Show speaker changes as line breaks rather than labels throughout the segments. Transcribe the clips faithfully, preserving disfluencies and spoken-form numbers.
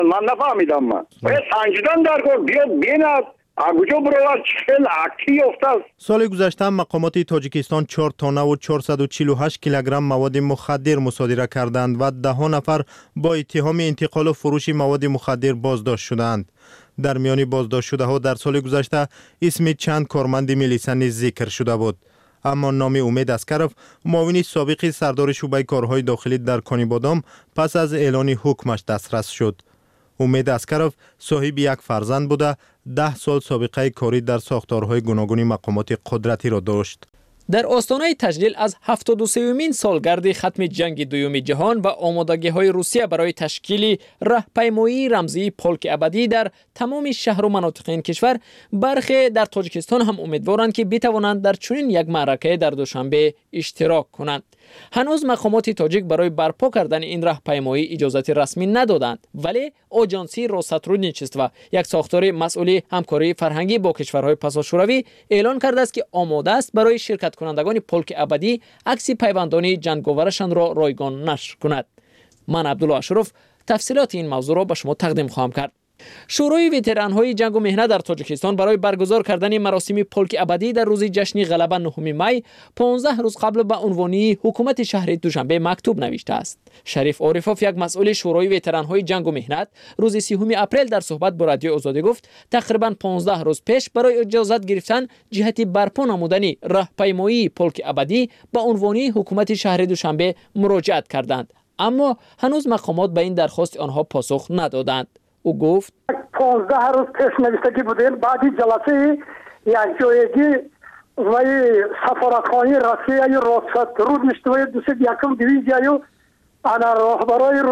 من نفهمیدم. من باید سنجیدن در کن بیاد بیند اگوجا برای چهل اکی افتاد.
سال گذشته مقامات تاجیکستان چهار تانه و چهارصد و چهل و هشت کیلوگرم مواد مخدر مصادره کردند و ده نفر با اتهام انتقال و فروش مواد مخدر بازداشت شدند. در میان بازداشت شده ها در سال گذشته اسم چند کارمند ملیسا نیز ذکر شده بود. اما نام امید اسکرف، معاون سابق سردار شعبه کارهای داخلی در کانیبادام، پس از اعلان حکمش دسترس شد. امید اسکرف صاحب یک فرزند بوده، ده سال سابقه کاری در ساختارهای گوناگون مقامات قدرتی را داشت.
در آستانه تجلیل از هفتاد و سومین سالگرد ختم جنگ دوم جهان و آمادگی‌های روسیه برای تشکیل راهپیمایی رمزی پولک ابدی در تمام شهر و مناطق این کشور، برخی در تاجیکستان هم امیدوارند که بتوانند در چنین یک معرکه در دوشنبه اشتراک کنند. هنوز مقامات تاجیک برای برپا کردن این راهپیمایی اجازت رسمی ندادند، ولی آژانسی روساترودنیچست و یک ساختار مسئول همکاری فرهنگی با کشورهای پساشوروی اعلان کرده است که آماده است برای شرکت کنندگان پولک ابدی عکس پیوندان جنگاورشان را رایگان نشر کند. من عبدالله اشرف تفصیلات این موضوع را به شما تقدیم خواهم کرد. شورای وتران‌های جنگ و مهنت در تاجیکستان برای برگزار کردن مراسم پولک ابدی در روز جشن غلبه نهم می پانزده روز قبل به عنوانی حکومت شهر دوشنبه مکتوب نوشته است. شریف عارفوف، یک مسئول شورای وتران‌های جنگ و مهنت، روز سیوم اپریل در صحبت با رادیو آزادی گفت تقریباً پانزده روز پیش برای اجازت گرفتن جهت برپا نمودن راهپیمایی پولک ابدی به عنوانی حکومت شهر دوشنبه مراجعت کردند، اما هنوز مقامات به این درخواست آنها پاسخ ندادند. او گفت
پانزده روز پیش نوشتگی بودیم، بعدی جلسه یک جایگی و سفارتخانه روسیه روساترودنیچتوی دوست یکم دیویزیایو انا رهبرای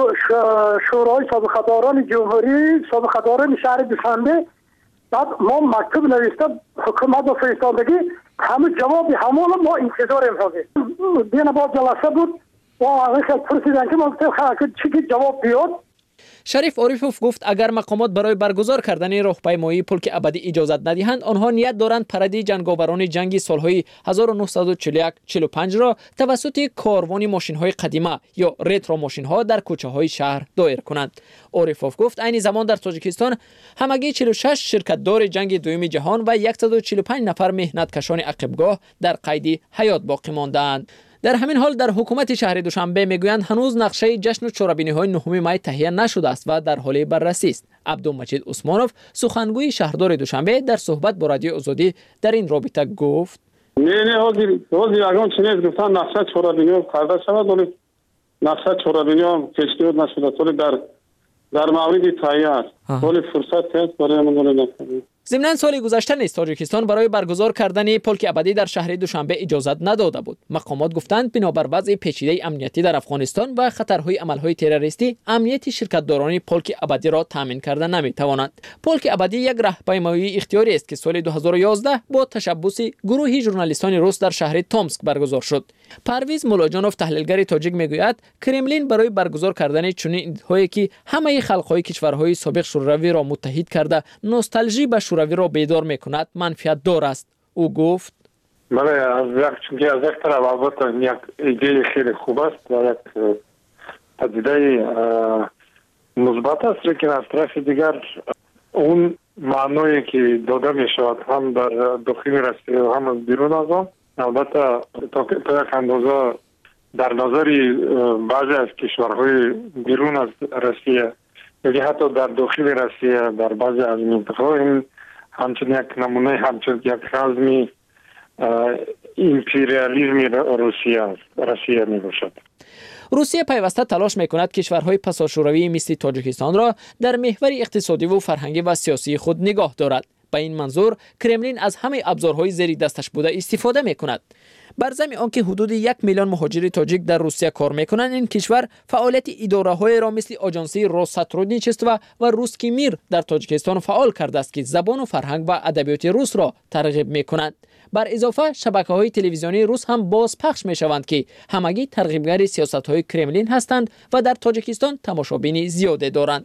شورای سابقه‌داران جمهوری سابقه‌داران شهر دوشنبه بعد ما مکتوب نوشته حکومت و فرستادگی همه جواب همون ما انتظار می‌کنیم. دیگه با جلسه بود و آخر پرسیدن که ما چی جواب بیاد.
شریف عارفوف گفت اگر مقامات برای برگزار کردن راهپیمایی پولک ابدی اجازت ندهند، آنها نیت دارند پرده جنگاوران جنگی سالهای هزار و نهصد و چهل و یک چهل و پنج را توسط کاروان ماشین‌های قدیمه یا رترو ماشین‌ها در کوچه‌های شهر دایر کنند. عارفوف گفت این زمان در تاجیکستان همگی چهل و شش شرکت‌دار جنگ دوم جهان و صد و چهل و پنج نفر مهنتکشان عقبگاه در قید حیات باقی ماندند. در همین حال در حکومت شهر دوشنبه میگویند هنوز نقشه جشن و چرابینی‌های نهم می تهیه نشده است و در حال بررسی است. عبدالمجید عثمانوف، سخنگوی شهردار دوشنبه، در صحبت با رادیو آزادی در این رابطه گفت
نه نه حاضر حاضر اگه چنین گفتن نقشه چرابینی خریده شود، ولی نقشه چرابینی پیشنهاد نشده، ولی در در مورد تهیه است، ولی فرصت هست برای ما نکنیم.
ضمن سال گذشته نیز تاجیکستان برای برگزار کردن پولک ابدی در شهر دوشنبه اجازت نداده بود. مقامات گفتند بنابر وضع پیچیده امنیتی در افغانستان و خطرهای عملهای تروریستی، امنیت شرکت‌داران پولک ابدی را تامین کردن نمی‌توانند. پولک ابدی یک راهپیمایی اختیاری است که سال دو هزار و یازده با تشبث گروهی ژورنالیستان روس در شهر تومسک برگزار شد. پرویز مولاجانوف، تحلیلگر تاجیک، میگوید کرملین برای برگزار کردن چنین ایدهایی که همه خلق‌های کشورهای سابق شوروی را متحد کرده نوستالژی به شوروی را بیدار میکند منفعت دار است. او گفت
بله، از یک چونکه از یک طرف البته یک ایده خیلی خوب است و یک پدیده مثبت است، لیکن از طرف دیگر اون معنایی که داده می شود هم در داخل روسیه و هم بیرون از آن، البته تا یک اندازه در نظر بعضی از کشورهای بیرون از روسیه یا حتی در داخل روسیه در بعضی از منطقه‌ها این همچنین یک نمونه همچنین یک رزمی امپریالیسم روسیه روسیه می باشد.
روسیه پیوسته تلاش میکند کشورهای پساشوروی مثل تاجیکستان را در محور اقتصادی و فرهنگی و سیاسی خود نگاه دارد. به این منظور کرملین از همه ابزارهای زیر دستش بوده استفاده میکند. بر ضمن آنکه حدود یک میلیون مهاجر تاجیک در روسیه کار میکنند، این کشور فعالیت اداره‌های را مثل آژانسی روساترودنیچست و و روسکی میر در تاجیکستان فعال کرده است که زبان و فرهنگ و ادبیات روس را ترغیب میکنند. بر اضافه شبکه‌های تلویزیونی روس هم باز پخش میشوند که همگی ترغیبگر سیاست‌های کرملین هستند و در تاجیکستان تماشابین زیاده دارند.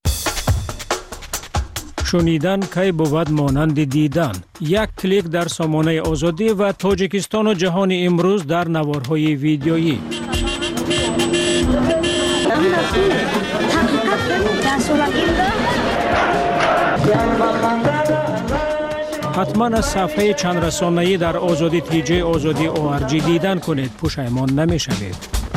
شنیدن کی بود مانند دیدن. یک کلیک در سامانه آزادی و تاجیکستان و جهان امروز در نوارهای ویدیویی. حتما از صفحه چند رسانه‌ای در آزادی تی جی آزادی او آر جی دیدن کنید، پشیمان نمی‌شوید.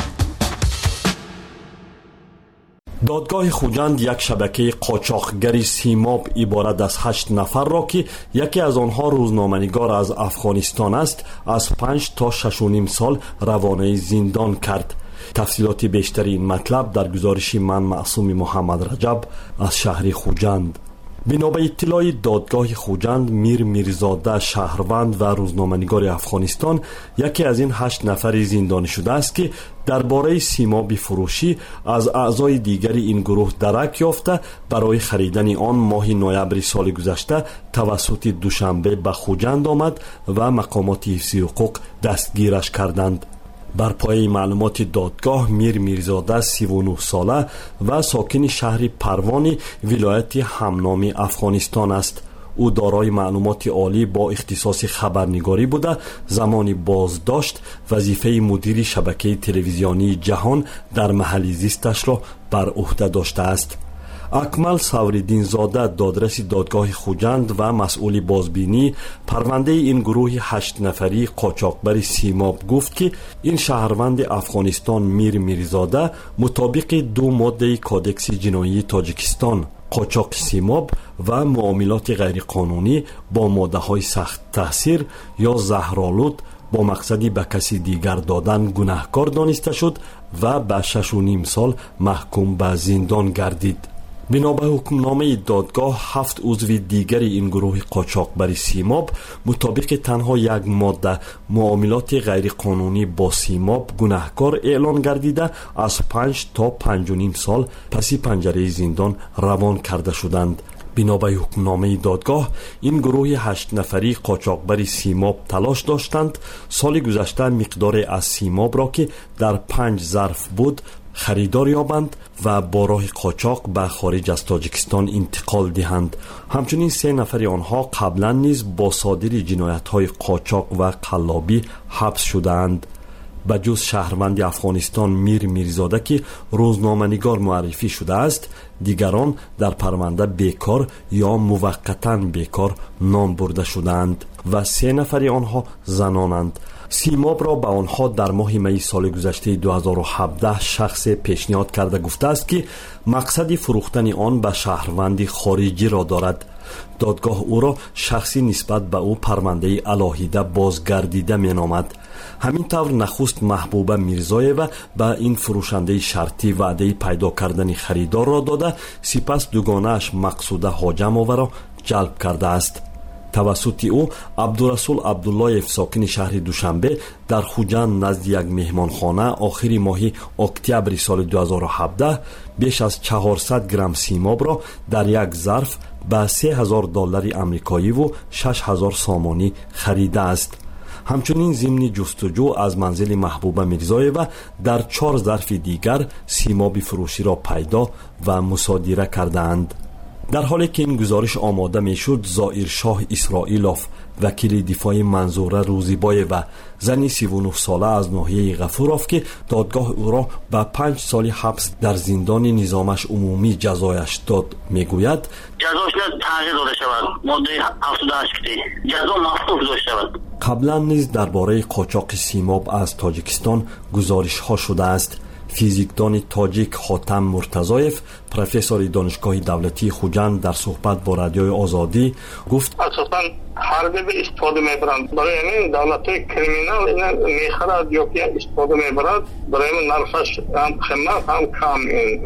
دادگاه خوجند یک شبکه قاچاقگری سیماب عبارت از هشت نفر را که یکی از آنها روزنامه‌نگار از افغانستان است از پنج تا شش و نیم سال روانه زندان کرد. تفصیلات بیشتر این مطلب در گزارش من معصوم محمد رجب از شهر خوجند. بنا به اطلاع دادگاه خوجند، میر میرزاده شهروند و روزنامه‌نگار افغانستان یکی از این هشت نفر زندانی شده است که درباره سیماب فروشی از اعضای دیگری این گروه درک یافته برای خریدن آن ماه نوامبر سال گذشته توسط دوشنبه به خوجند آمد و مقامات حفظی حقوق دستگیرش کردند. بر پایه معلومات دادگاه، میر میرزاده سی و نه ساله و ساکن شهر پروان ولایت همنام افغانستان است. او دارای معلومات عالی با اختصاص خبرنگاری بوده، زمانی بازداشت وظیفه مدیر شبکه تلویزیونی جهان در محل زیستش را بر عهده داشته است. اکمل سوریدین زاده، دادرس دادگاه خوجند و مسئول بازبینی پرونده این گروه هشت نفری قاچاقبر سیماب گفت که این شهروند افغانستان میر میرزاده مطابق دو ماده کادکس جنایی تاجیکستان قاچاق سیماب و معاملات غیرقانونی با ماده های سخت تاثیر یا زهرآلود با مقصدی به کسی دیگر دادن گناهکار دانسته شد و به شش و نیم سال محکوم به زندان گردید. بنا به حکمنامه دادگاه، هفت عضو دیگری این گروه قاچاقبر سیماب مطابق تنها یک ماده معاملات غیرقانونی با سیماب گناهکار اعلان گردیده از پنج تا پنج و نیم سال پس پنجره زندان روان کرده شدند. بنا به حکمنامه دادگاه، این گروه هشت نفری قاچاقبر سیماب تلاش داشتند سال گذشته مقدار از سیماب را که در پنج ظرف بود خریدار یابند و با راه قاچاق به خارج از تاجیکستان انتقال دهند. همچنین سه نفر آنها قبلا نیز با صادر جنایت‌های قاچاق و قلابی حبس شدند. به جز شهروند افغانستان میر میرزاده که روزنامه‌نگار معرفی شده است، دیگران در پرونده بیکار یا موقتاً بیکار نام برده شدند و سه نفر آنها زنانند. سیماب را به آنها در ماه می سال گذشته دو هزار و هفده شخص پیشنهاد کرده گفته است که مقصد فروختن آن به شهروند خارجی را دارد. دادگاه او را شخصی نسبت به او پرونده علاهیده بازگردیده می نامد. همین طور نخست محبوبه میرزایوه به این فروشنده شرطی وعده پیدا کردن خریدار را داده، سپس دوگانه اش مقصوده حاجم‌آور را جلب کرده است. توسط او عبدالرسول عبداللهیف ساکن شهر دوشنبه در خوجند نزد یک مهمانخانه آخر ماه اکتبر سال دو هزار و هفده بیش از چهارصد گرم سیماب را در یک ظرف به سه هزار دلار آمریکایی و شش هزار سامانی خریده است. همچنین ضمن جستجو از منزل محبوبه میرزایوه در چهار ظرف دیگر سیماب فروشی را پیدا و مصادره کردند. در حالی که این گزارش آماده میشد، زائر شاه اسرائیلوف، وکیل دفاع منظوره روزیبای و زنی سی و نه ساله از ناحیه غفوروف که دادگاه او را به پنج سال حبس در زندان نظامش عمومی جزایش داد میگوید
جزاش تغییر داده شود. ماده هفتاد و هشت جزا مخفوف داشته شود.
قبلا نیز درباره قاچاق سیماب از تاجیکستان گزارش ها شده است. فیزیکدان تاجیک خاتم مرتضایف، پروفسور دانشگاه دولتی خوجند، در صحبت با رادیوی آزادی گفت
اساساً حربی به استفاده میبرند. برای همین دولت کریمینال اینا میخرد یا که استفاده میبرد، برای همین نرخش هم خدمت هم کم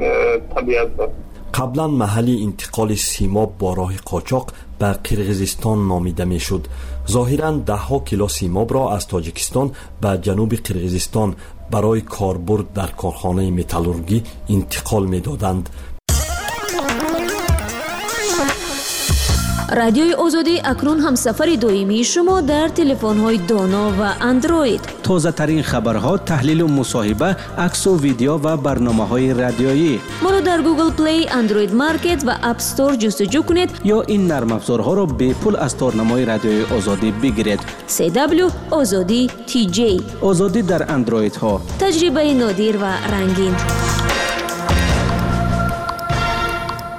طبیعت دارد.
قبلا محل انتقال سیماب با راه قاچاق به قرغیزستان نامیده میشد. ظاهراً ده ها کیلو سیماب را از تاجیکستان به جنوب قرغیزستان برای کاربرد در کارخانه متالورژی انتقال می‌دادند.
رادیوی آزادی اکنون هم سفر دائمی شما در تلفن‌های دانا و اندروید.
تازه ترین خبرها، تحلیل و مصاحبه، عکس و ویدیو و برنامه‌های رادیویی.
ما را در گوگل پلی، اندروید مارکت و اپ استور جستجو کنید
یا این نرم افزارها را به پول از تارنمای رادیوی آزادی بگیرید.
سی دبلیو آزادی تی جی.
آزادی در اندروید ها.
تجربه نادر و رنگین.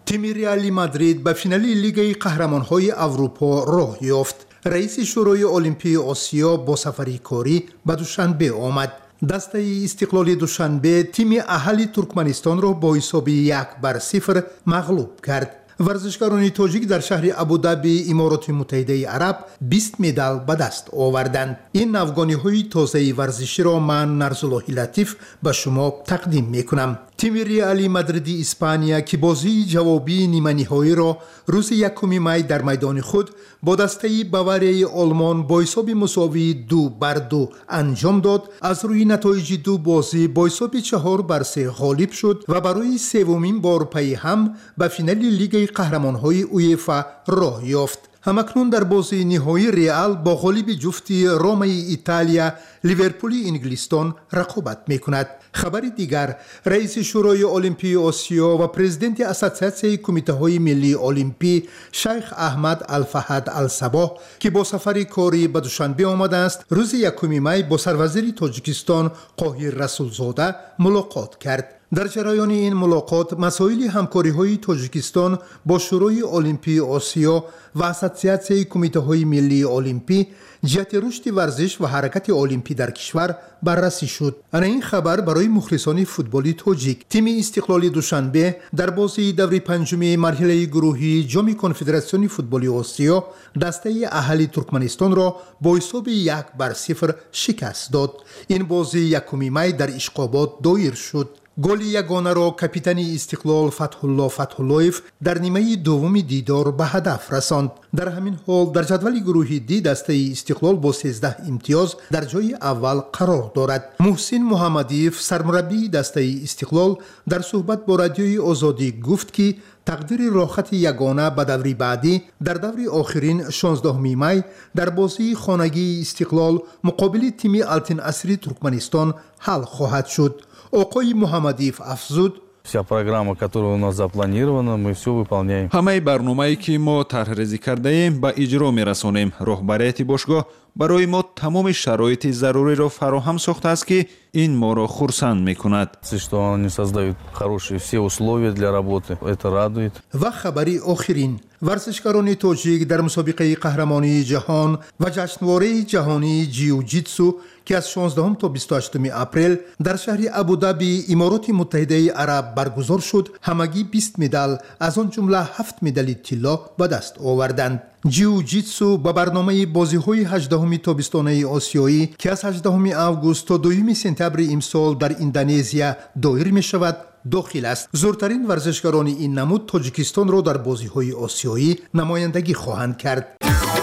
تیم ریال مادرید به فینال لیگ قهرمان‌های اروپا راه یافت. رئیس شورای المپی آسیا با سفری کاری به دوشنبه آمد. دسته استقلال دوشنبه تیم اهل ترکمنستان را با حساب یک بر صفر مغلوب کرد. ورزشکاران تاجیک در شهر ابودابی امارات متحده عرب بیست مدال به دست آوردند. این افغانی تازه ورزشی را من نرزالله لطیف به شما تقدیم میکنم. تیم ریال مادرید اسپانیا که بازی جوابی نیمه نهایی را روز یکم می در میدان خود با دسته باواری آلمان با حساب مساوی دو بر دو انجام داد، از روی نتایج دو بازی با حساب چهار بر سه غالب شد و برای سومین بار پی هم به فینال لیگ قهرمان‌های اویفا راه یافت. همکنون در بازی نهایی ریال با غالب جفتی رومای ایتالیا لیورپول انگلستان رقابت میکند. خبر دیگر، رئیس شورای المپی آسیا و پرزیدنت اساسیاسیون کمیته های ملی المپی شیخ احمد الفهد الصباح که با سفر کاری به دوشنبه آمده است، روز یکم می با سروزیر تاجیکستان قاهر رسولزاده ملاقات کرد. در جریان این ملاقات مسائل همکاری های تاجیکستان با شورای المپی آسیا و اساسیاسیون کمیته های ملی المپی جهت رشد ورزش و حرکت المپی در کشور بررسی شد. انا این خبر برای مخلصان فوتبالی تاجیک. تیم استقلال دوشنبه در بازی دور پنجم مرحله گروهی جام کنفدراسیون فوتبالی آسیا دسته اهل ترکمنستان را با حساب یک بر صفر شکست داد. این بازی یکم می در اشقابات دایر شد. گل یگانه را کاپیتان استقلال فتح الله فتح اللهیف در نیمه دوم دیدار به هدف رساند. در همین حال در جدول گروهی دی دسته استقلال با سیزده امتیاز در جای اول قرار دارد. محسن محمدیف سرمربی دسته استقلال در صحبت با رادیوی آزادی گفت که تقدیر راحت یگانه به دوری بعدی در دور آخرین شانزدهم می در بازی خانگی استقلال مقابل تیم التین اسری ترکمنستان حل خواهد شد. آقای محمدیف افزود:
Вся программа, которая у нас запланирована, мы все выполняем.
ҳамаи барномае ки мо тарҳрезӣ кардаем ба иҷро мерасонем. Роҳбарияти бошгоҳ барои мо тамоми шароити заруриро фароҳам сохтааст ки ин моро хурсанд мекунад.
Что они создают хорошие все условия для работы. Это радует.
و خبری آخرین، ورزشکاران تاجیک در مسابقه قهرمانی جهان و جشنواره جهانی جیوجیتسو که از شانزدهم تا بیست و هشتم اپریل در شهر ابودابی امارات متحده عرب برگزار شد، همگی بیست مدال از آن جمله هفت مدال طلا به دست آوردند. جیوجیتسو با برنامه بازی‌های هجدهم تابستانه آسیایی که از هجدهم آگوست تا دوم سپتامبر امسال در اندونزیا دایر می‌شود داخل است. زورترین ورزشکاران این نمود تاجیکستان را در بازی‌های آسیایی نمایندگی خواهند کرد.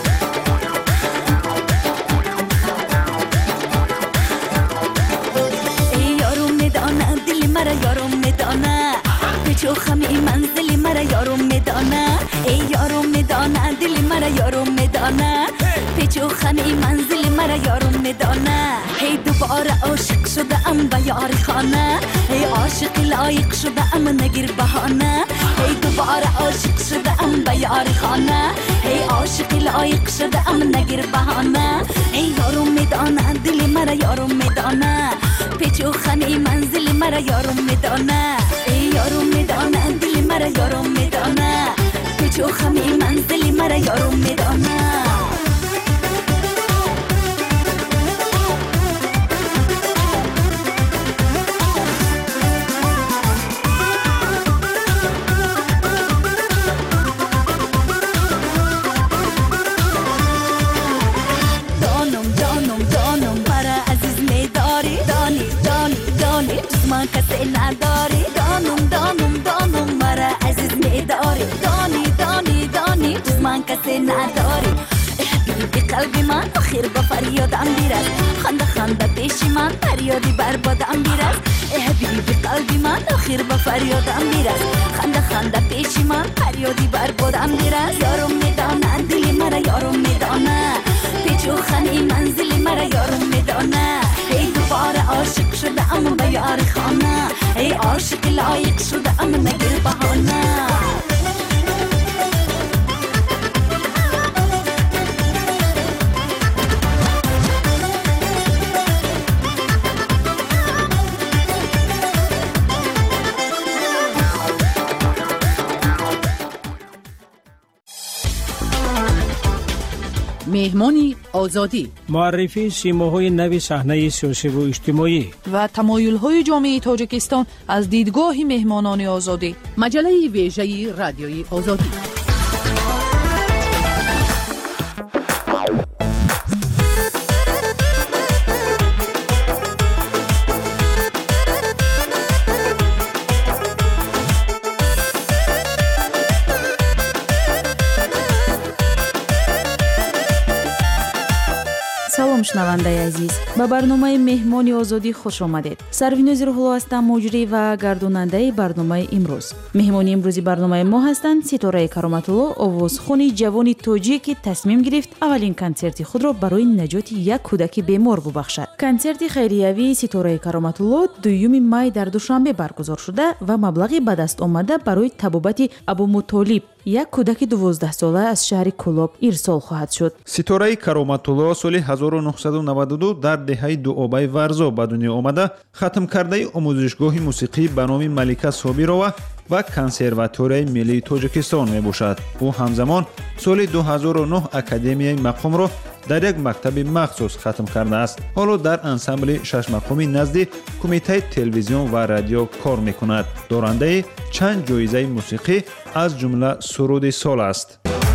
چو خمی منزلی مرا یارو میدانه ای یارو میدانه دلی مرا یارو میدانه پیچو خمی منزلی مرا یارو میدانه هی دوباره عاشق شده ام به یاری خانه هی عاشق لایق شده ام نگیر بهانه هی دوباره عاشق شده ام به یاری خانه هی عاشق لایق شده ام نگیر بهانه ای یارو میدانه دلی مرا یارو میدانه پیچو خمی منزلی مرا یارو میدانه ای یارو میدانه دلی مرا یارو میدانه پیچو خمی منزلی مرا یارو میدانه دانم دانم دانم مرا عزیز میداری دانی دانی دانی جز من کسی نداری دانم دانم دانم مرا عزیز میداری دانی دانی دانی جز من کسی نداری حبیبی قلبی من آخر با فریادم بیرد خنده خنده پیش من فریادی بربادم بیرد حبیبی قلبی من آخر با فریادم بیرد خنده خنده پیش من فریادی بربادم بیرد یارم میدانه دلی مرا یارم میدانه پیچو خمی منزلی مرا یارم میدانه ای دوباره عاشق شده ام به یاری خانه ای عاشق لایق شده ام نگیر بهانه
مهمانی آزادی،
معرفی سیماهای نوی صحنه سیاسی و اجتماعی
و تمایل‌های جامعه تاجیکستان از دیدگاه مهمانان آزادی. مجله ویژه رادیوی آزادی.
салом шунавандаи азиз, ба барномаи меҳмони озодӣ хуш омадед. Сарвинози Рӯҳулло ҳастам, муҷрӣ ва гардонандаи барномаи имрӯз. Меҳмони имрӯзи барномаи мо ҳастанд Ситораи Кароматулло, овозхони ҷавони тоҷик ки тасмим гирифт аввалин консерти худро барои наҷоти як кӯдаки бемор бубахшад. Консерти хайриявии Ситораи Кароматулло дуюми май дар Душанбе баргузор шуда ва маблағи ба даст омада барои табобати Абумутолиб, як кӯдаки дувоздаҳсола аз шаҳри Кӯлоб ирсол хоҳад шуд.
Ситораи Кароматулло соли ҳазору нуҳсаду наваду ду дар деҳаи дуобаи Варзо ба дунё омада хатмкардаи омӯзишгоҳи мусиқӣ ба номи Малика Собирова ва консерваторияи миллии Тоҷикистон мебошад. Ӯ ҳамзамон соли ду ҳазору нӯҳ академияи мақомро дар як мактаби махсус хатм кардааст. Ҳоло дар ансамбли шашмақоми назди кумитаи телевизион ва радио кор мекунад. Дорандаи чанд ҷоизаи мусиқӣ аз ҷумла суруди сол аст.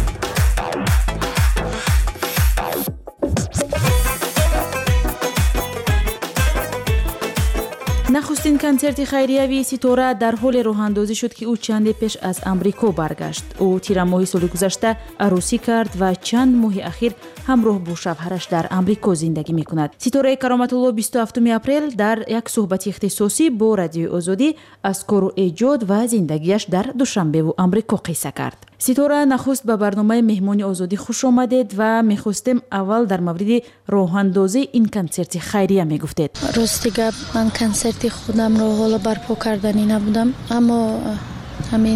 нахустин консерти хайриявии Ситора дар ҳоле роҳандозӣ шуд ки ӯ чанде пеш аз Амрико баргашт. Ӯ тирамоҳи соли гузашта арӯсӣ кард ва чанд моҳи ахир ҳамроҳ бо шавҳараш дар Амрико зиндагӣ мекунад. Ситораи Кароматулло бисту ҳафтуми апрел дар як суҳбати ихтисосӣ бо Радиои Озодӣ аз кору эҷод ва зиндагиаш дар Душанбеву Амрико қисса кард. Ситора, нахуст ба барномаи меҳмони озодӣ хуш омадед ва мехостем аввал дар мавриди роҳандозии ин консерти хайрия мегуфтед.
Рости гап, ман консерти худамро ҳоло барпо карданӣ набудам, аммо ҳамин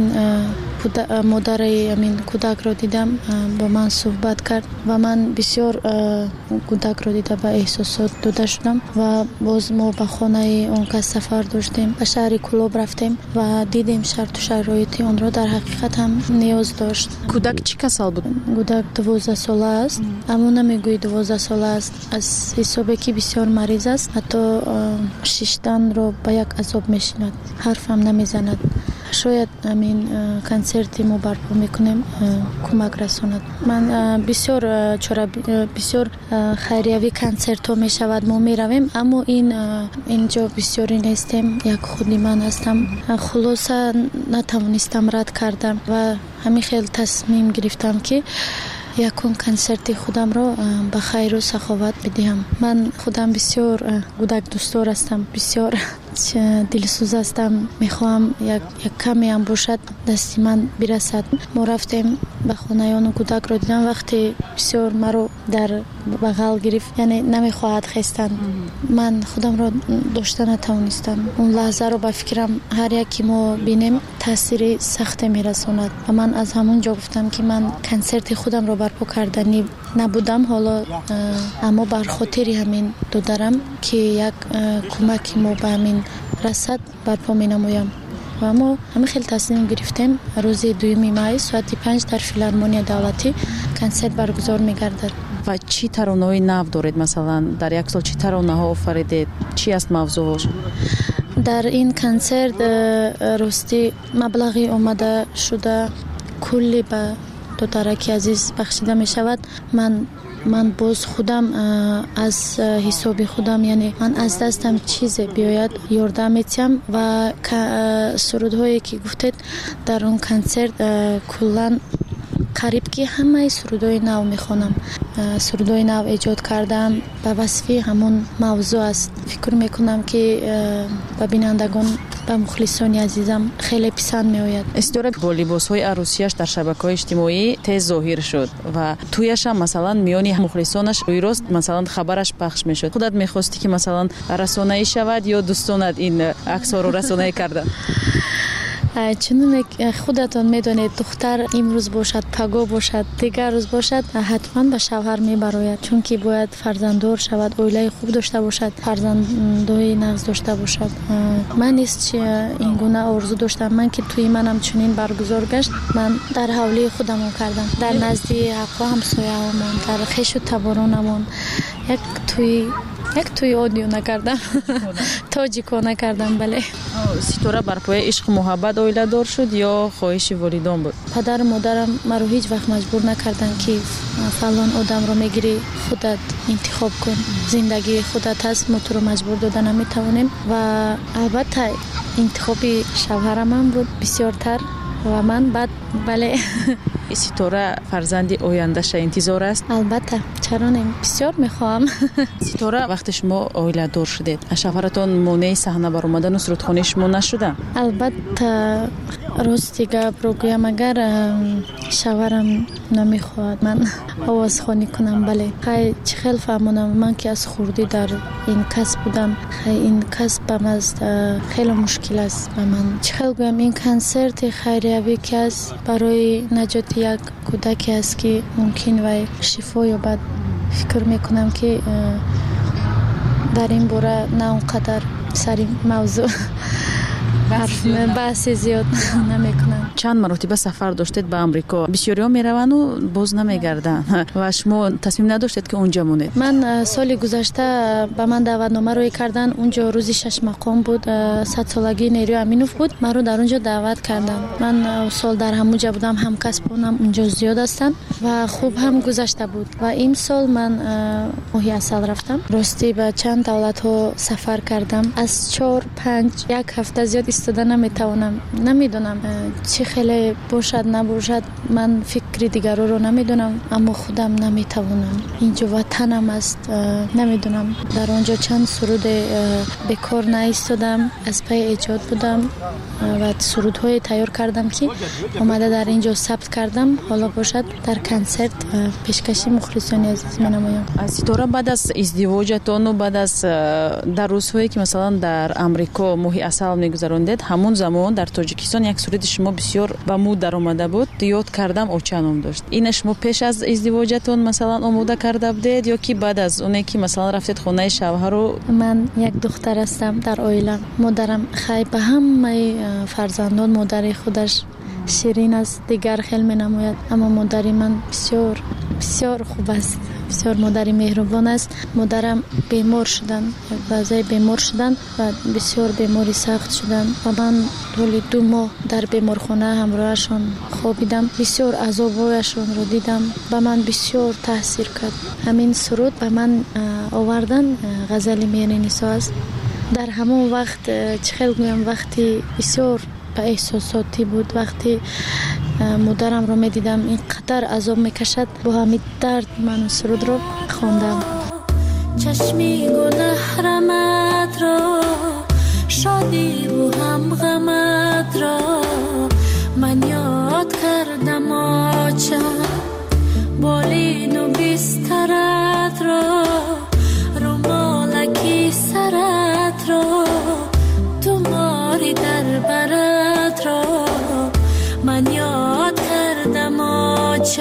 модари ҳамин кӯдакро дидам, бо ман суҳбат кард ва ман бисёр кӯдакро дида ба эҳсосот дода шудам ва боз мо ба хонаи он кас сафар доштем, ба шаҳри Кӯлоб рафтем ва дидем шарту шароити онро. Дар ҳақиқат ҳам ниёз дошт.
Кӯдак чӣ касал буд?
Кӯдак дувоздаҳсола аст, аммо намегӯи дувоздаҳсола аст, аз ҳисобе ки бисёр мариз аст, ҳатто шиштанро ба як азоб мешинад, ҳарфам намезанад. Шояд амин консерти мо барпо мекунем кӯмак расонад. Ман бисёр чора бисёр хайриявӣ консертҳо мешавад, мо меравем, аммо ин инҷо бисёри нестем, як худи ман ҳастам. Хулоса натавонистам рад кардам ва ҳамин хел тасмим гирифтам ки якун консерти худамро ба хайру саховат бидиҳам. Ман худам бисёр кӯдакдӯстдор ҳастам, бисёр дилсӯз ҳастам, мехоҳам як каме ам бошад дасти ман бирасад. Мо рафтем ба хонаи ону кӯдакро дидам, вақте бисёр маро дар бағал гирифт, яъне намехоҳад хестан. Ман худамро дошта натавонистам. Он лаҳзаро ба фикрам ҳар яке мо бинем таъсири сахте мерасонад ва ман аз ҳамон ҷо гуфтам ки ман консерти худамро барпо карданӣ набудам, ҳоло аммо бар хотири ҳамин додарам ки як кӯмаки мо ба ҳамин расад барпо менамоям. ва мо ҳамин хел тасмим гирифтем рӯзи дуюми май соати панҷ дар филармония давлатӣ консерт баргузор мегардад.
ва чӣ таронаҳои нав доред? Масалан, дар як сол чӣ таронаҳо офаридед? Чӣ аст мавзӯъ?
дар ин консерт рости маблағи омада шуда кулли ба додараки азиз бахшида мешавад. ман ман боз худам аз ҳисоби худам, яъне ман аз дастам чизе биёяд ёрдам метиҳам ва сурудҳое ки гуфтед дар он консерт куллан қариб ки ҳамаи сурудҳои нав мехонам. сурудҳои нав эҷод кардам, ба васфи ҳамон мавзӯъ аст. фикр мекунам ки ба бинандагон, ба мухлисони азизам хеле писанд меояд.
Истора бо либосҳои арӯсияш дар шабакаҳои иҷтимоӣ тез зоҳир шуд ва туяшам масалан миёни мухлисонаш рӯйрост масалан хабараш пахш мешуд. худат мехости ки масалан расонаӣ шавад ё дӯстонат ин аксҳоро расонаӣ карда?
چون خودتون میدونید دختر امروز باشد پگاه باشد دیگر روز باشد حتما به شوهر میبراید، چون که باید فرزنددار شود، اویله خوب داشته باشد، فرزندای نغز داشته باشد. من نیست چه این گونه آرزو داشتم. من که توی منم چنین برگزار گشت، من در حولی خودم کردم، در نزدی حقا همسایه‌هامون، در خیش و تبارونمون یک توی یک توی آدیو نکردم، تاجیکو نکردم. بله.
ستاره بر پای عشق محبت اویله دار شد یا خواهش والدان بود؟
پدر و مادرم مرا هیچ وقت مجبور نکردن که فلان آدم رو میگیری خودت انتخاب کن، زندگی خودت هست، ما تو رو مجبور دادن نمیتونیم. و البته انتخاب شوهرم هم بود بسیارتر و من بعد بله.
ستاره فرزندی آینده‌اش انتظار است؟
البته، چرا نمی، بسیار میخوام.
ستاره وقتی شما اویله دار شدید شوهرتون مانع صحنه بر اومدن و سرودخوانی شما نشده؟
البته راست گپ رو گویم، اگر شوهرم نمیخواد من آواز خوانی کنم، بله خیلی خیلی فهمونم. من که از خوردی در این کسب بودم، خیلی این کسب بم خیلی مشکل است به من. خیلی گویم این کنسرت خیریوی که است برای نجات یک کودکی است که ممکن و شفا یابد. فکر میکنم که در این باره نه اونقدر سری موضوع بحث زیاد نمیکنم.
چند مرتبه سفر داشتید به امریکا، بسیاری ها میروند و باز نمیگردن و شما تصمیم نداشتید که اونجا مونید؟
من سال گذشته به من دعوتنامه روی کردن، اونجا روزی شش مقام بود، صد سالگی نیروی امینوف بود، من رو در اونجا دعوت کردن. من سال در همونجا بودم، هم کسبونم اونجا زیاد هستن و خوب هم گذشته بود. و این سال من ماهی عسل رفتم، راستی به چند دولت ها سفر کردم، از چهار پنج یک هفته زیاد ایستاده نمیتونم. نمیدونم چی خیلی باشد نباشد، من فکری دیگر رو نمیدونم، اما خودم نمیتونم. اینجا وطنم است، نمیدونم در اونجا چند سرود بکار نایستادم، از پای ایجاد بودم و سرودهای تیار کردم که اومده در اینجا ثبت کردم. حالا باشد در کنسرت پیشکشی مخلصان عزیز می‌نمایم.
ستاره بعد از ازدواجتون و بعد از در روزهایی که مثلا در امریکا ماهی عسل می‌گذروندید، همون زمان در تاجیکستان یک سرود شما بسیار به مود در اومده بود، یاد کردم اوچانم داشت. این شما پیش از ازدواجتون مثلا آماده کرده بودید یا کی بعد از اونی که مثلا رفتید خونه شوهر رو؟
من یک دختر هستم در عائله. مادرم خیلی به همه فرزندان مادر خودش شیرین است، دیگر خیلی می‌نماید، اما مادری من بسیار بسیار خوب است، بسیار مادری مهربان است. مادرم بیمار شدن، وضعی بیمار شدن و بسیار بیماری سخت شدن و من طول دو ماه در بیمارخانه همراهشان خوابیدم، بسیار عذابایشان رو دیدم، به من بسیار تاثیر کرد. همین سرود به من آوردن غزل میان نسا است. در همون وقت چه گویم، وقتی بسیار به احساساتی بود، وقتی مادرم رو میدیدم اینقدر عذاب میکشد، با همین درد من سرود رو خواندم.
چشمی گناه رمد را، شادی و هم غمد را، من یاد کردم آچه بالین و بسترت را، رومالکی سرت را، تو ماری در برت را، من یاد کردم آچه،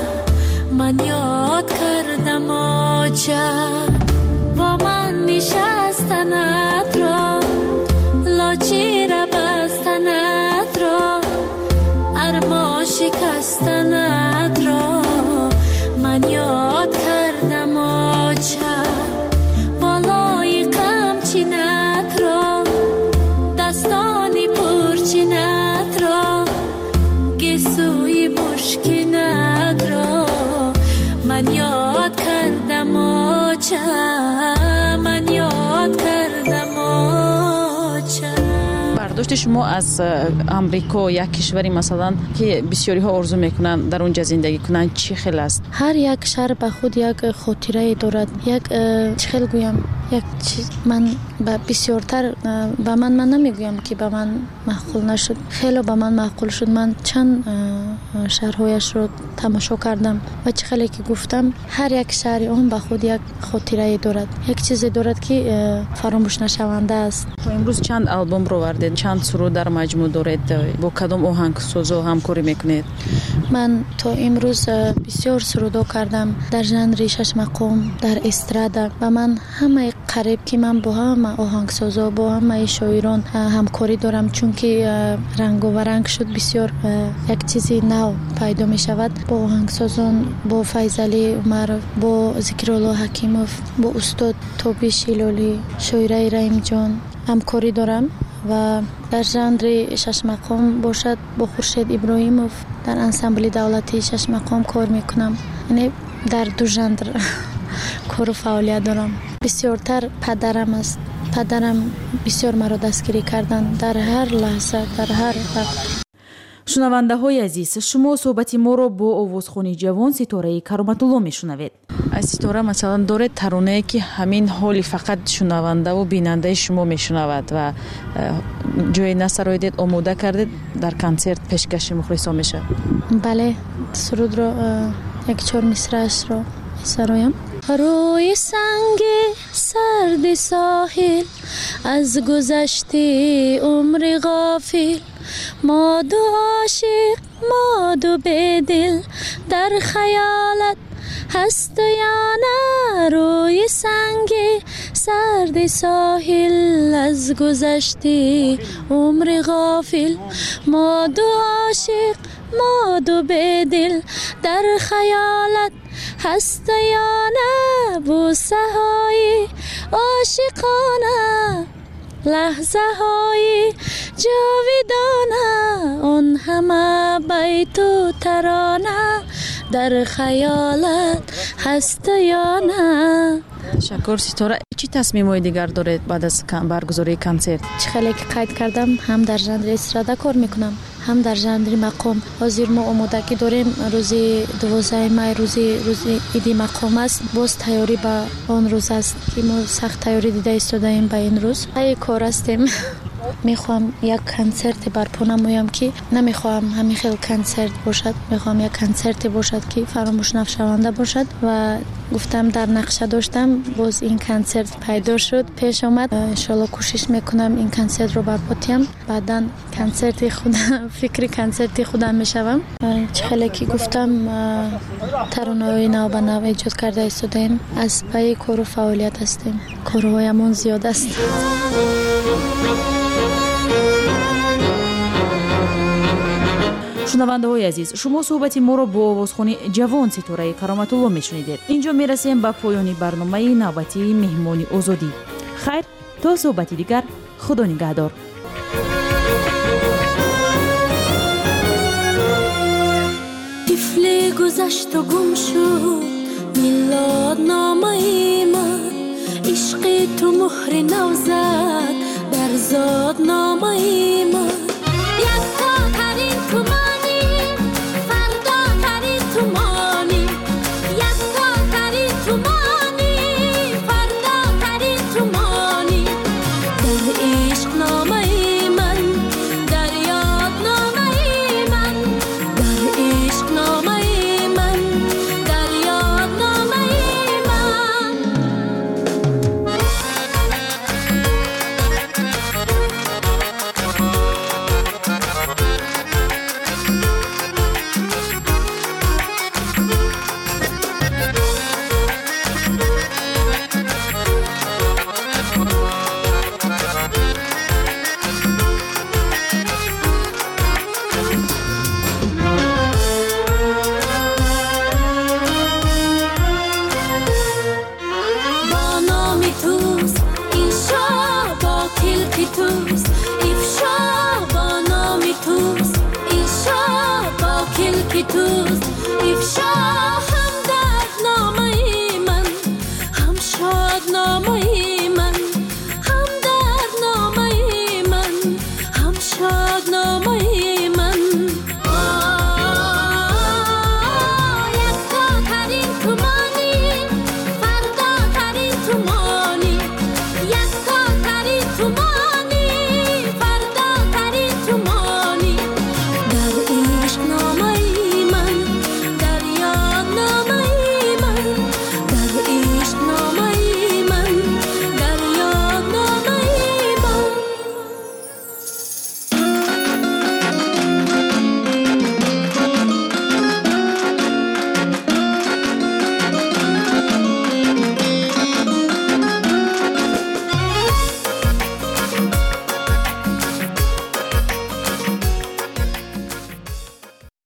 من یاد کردم آچه، با من نشستنت را، لاچی را بستنت را، ارما شکستنت را، من یاد کردم آچه، بالای قمچینت را، دستانی پرچینت را، گسوی مشکینت را، من یاد کردم آچه، من یاد کردم آچه.
برداشت شما از امریکا، یک کشوری مثلا که بسیاری ها آرزو میکنن در اونجا زندگی کنن، چی خیلی است؟
هر یک شهر به خود یک خاطره دارد، یک چه خیلی گویم، یک چیز من بسیارتر به من من نمیگویم که به من معقول نشد، خیلی به من معقول شد. من چند شهرهایش رو تماشا کردم و چه خیلی که گفتم هر یک شهر آن به خود یک خاطره دارد، یک چیزی دارد که فراموش نشونده است.
امروز چند آلبوم رو وردید؟ چند سرود در مجموع دارید؟ با کدام آهنگسازا همکاری میکنید؟
من تا امروز بسیار سرودا کردم در ژانر شش مقام، در استرادا و من همه قریب که من با همه آهنگسازا با همه شاعران همکاری دارم، چون که رنگ و رنگ شد بسیار یک چیزی نو پیدا می شود. با آهنگسازان، با فیضعلی عمر، با ذکرالله حکیموف، با استاد تابش هلالی، شاعره رحیم جان همکاری دارم و در ژانر شش مقام باشد با خورشید ابراهیموف در انسامبل دولتی شش مقام کار میکنم. یعنی در دو ژانر کار و فعالیت دارم. بسیارتر پدرم است. پدرم بسیار مرا دستگیری کردن در هر لحظه، در هر وقت.
شنونده های عزیز، شما صحبت ما رو با آوازخوانی جوان ستاره کرامت‌الله میشنوید. از ستاره مثلا داره ترانه‌ای که همین حالی فقط شنونده و بیننده شما میشنود و جای نسرایدید آماده کردید در کنسرت پیشکش مخلصا میشه.
بله، سرود رو یک چهار مصرعش رو سرایم. روی سنگ سرد ساحل از گذشته عمر غافل، ما دو عاشق ما دو بدل در خیالت هست یا نه. روی سنگ سرد ساحل از گذشته عمر غافل، ما دو عاشق ما دو بدل در خیالت هست یا نه. بوسه های عاشقانه، لحظه های جاویدانه، آن همه بیت و ترانه در خیالت هست یا نه.
شکر ستاره. چی تصمیم‌های دیگر دارید بعد از برگزاری کنسرت؟
چه خیلی که قید کردم هم در ژانر استرادا کار میکنم هم در ژانر مقام. حاضر ما آمادگی داریم روزی دوازده می روزی روزی ایدی مقام است. باز تیاری به آن روز است که ما سخت تیاری دیده ایستادیم به این روز. ای کار هستیم. میخوام یک کنسرت برپا نمایم که نمیخوام همین خیلی کنسرت باشد، میخوام یک کنسرت باشد که فراموش نشونده باشد و گفتم در نقشه داشتم، باز این کنسرت پیدا شد، پیش آمد. انشالله کوشش میکنم این کنسرت رو برپا تیم، بعدا کنسرت خودم فکر کنسرت خودم میشوم. چه خیلی که گفتم ترانه‌های نو به نو ایجاد کرده ایستادیم، از پای کار و فعالیت هستیم، کارهایمون زیاد است.
شنونده های عزیز، شما صحبت ما رو با آوازخوانی جوان ستاره کرامت‌الله میشنیدید. اینجا میرسیم به پایان برنامه نوبتی مهمانی آزادی. خیر، تا صحبتی دیگر، خدا نگهدار.
طفل گذشت و گم شد میلاد نامه من، عشق تو مهر نو زد در زاد نامه من. یک تا ترین تو مانی، فردا ترین تو مانی، یک تا ترین تو مانی، فردا ترین تو مانی. در عشق نامه من، در یاد نامه من، در عشق نامه من، در یاد نامه من. با نام توست این شاه با کلک توست افشا، با نام توست این شاه با کلک توست افشا.